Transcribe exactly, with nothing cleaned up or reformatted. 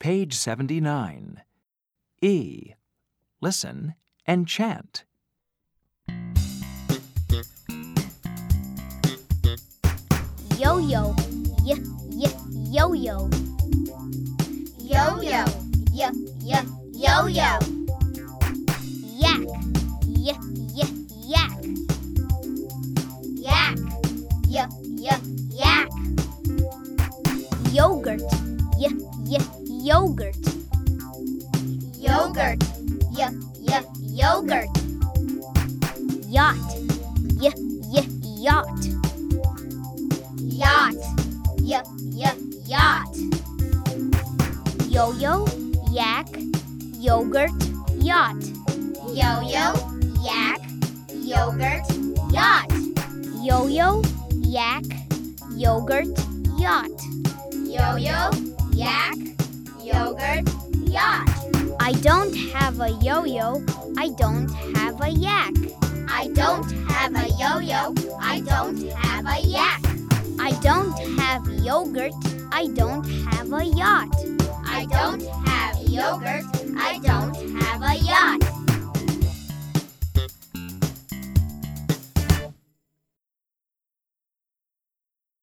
Page seventy-nine. E. Listen and chant. Yo-yo, y, y, yo-yo. Yo-yo, y, y, yo-yo. Yak, y, y, yak. Yak, y, y, yak. Yogurt, y, y, yogurt. Yogurt, y, y, yogurt. Yacht, y, y, yacht. Yacht, y, y, yacht. Yo-yo, yak, yogurt, yacht. Yo-yo, yak, yogurt, yacht. Yo-yo, yak, yogurt, yacht. Yo-yo, yak, yogurt, yacht. I don't have a yo-yo, I don't have a yak. I don't have a yo-yo, I don't have a yak. I don't have yogurt, I don't have a yacht. I don't have yogurt, I don't have a yacht.